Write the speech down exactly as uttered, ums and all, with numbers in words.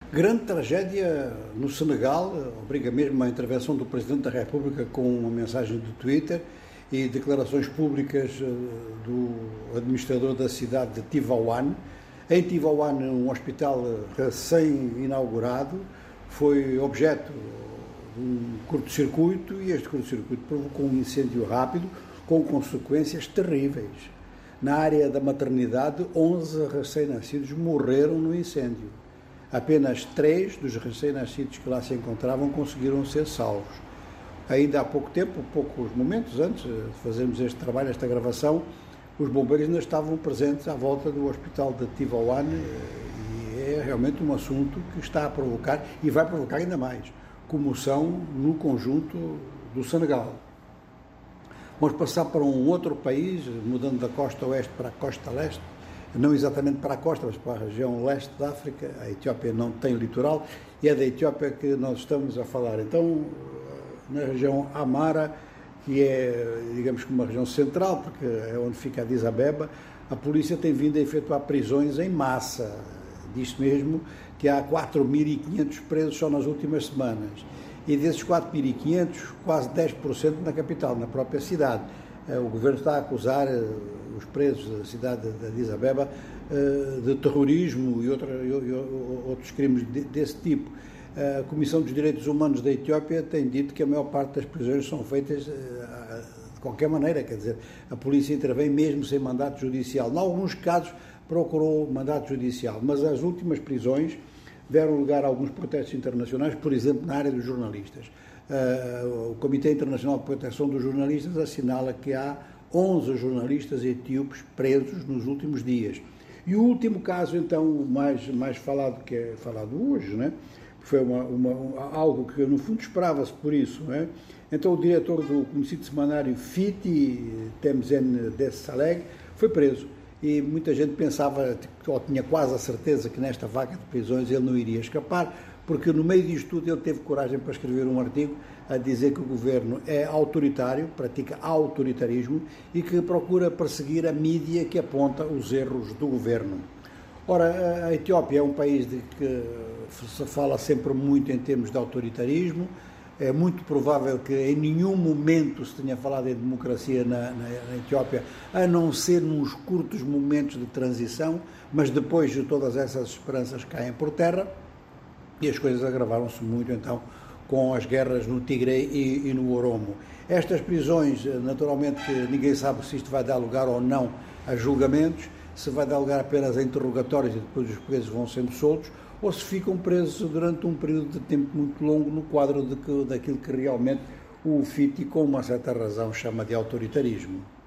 Grande tragédia no Senegal, obriga mesmo a intervenção do Presidente da República com uma mensagem do Twitter e declarações públicas do administrador da cidade de Tivaouane. Em Tivaouane, um hospital recém-inaugurado foi objeto de um curto-circuito e este curto-circuito provocou um incêndio rápido com consequências terríveis. Na área da maternidade, onze recém-nascidos morreram no incêndio. Apenas três dos recém-nascidos que lá se encontravam conseguiram ser salvos. Ainda há pouco tempo, poucos momentos antes de fazermos este trabalho, esta gravação, os bombeiros ainda estavam presentes à volta do hospital de Tivaouane e é realmente um assunto que está a provocar, e vai provocar ainda mais, comoção no conjunto do Senegal. Vamos passar para um outro país, mudando da costa oeste para a costa leste, não exatamente para a costa, mas para a região leste da África. A Etiópia não tem litoral e é da Etiópia que nós estamos a falar. Então, na região Amara, que é, digamos que uma região central, porque é onde fica Addis Abeba, a polícia tem vindo a efetuar prisões em massa. Diz mesmo que há quatro mil e quinhentos presos só nas últimas semanas. E desses quatro mil e quinhentos, quase dez por cento na capital, na própria cidade. O governo está a acusar os presos da cidade de Addis Abeba de terrorismo e, outra, e outros crimes desse tipo. A Comissão dos Direitos Humanos da Etiópia tem dito que a maior parte das prisões são feitas de qualquer maneira, quer dizer, a polícia intervém mesmo sem mandato judicial. Em alguns casos procurou mandato judicial, mas as últimas prisões deram lugar a alguns protestos internacionais, por exemplo, na área dos jornalistas. Uh, o Comitê Internacional de Proteção dos Jornalistas assinala que há onze jornalistas etíopes presos nos últimos dias. E o último caso, então, mais, mais falado, que é falado hoje, né? Foi uma, uma, algo que, no fundo, esperava-se por isso. Né? Então, o diretor do conhecido semanário Fiti, Temzen Dessaleg, foi preso. E muita gente pensava, ou tinha quase a certeza, que nesta vaga de prisões ele não iria escapar, porque no meio disto tudo ele teve coragem para escrever um artigo a dizer que o governo é autoritário, pratica autoritarismo e que procura perseguir a mídia que aponta os erros do governo. Ora, a Etiópia é um país de que se fala sempre muito em termos de autoritarismo. É muito provável que em nenhum momento se tenha falado em democracia na, na, na Etiópia, a não ser nos curtos momentos de transição, mas depois de todas essas esperanças caem por terra e as coisas agravaram-se muito então com as guerras no Tigre e, e no Oromo. Estas prisões, naturalmente, que ninguém sabe se isto vai dar lugar ou não a julgamentos, se vai dar lugar apenas a interrogatórios e depois os presos vão sendo soltos, ou se ficam presos durante um período de tempo muito longo no quadro de que, daquilo que realmente o Fiti, com uma certa razão, chama de autoritarismo.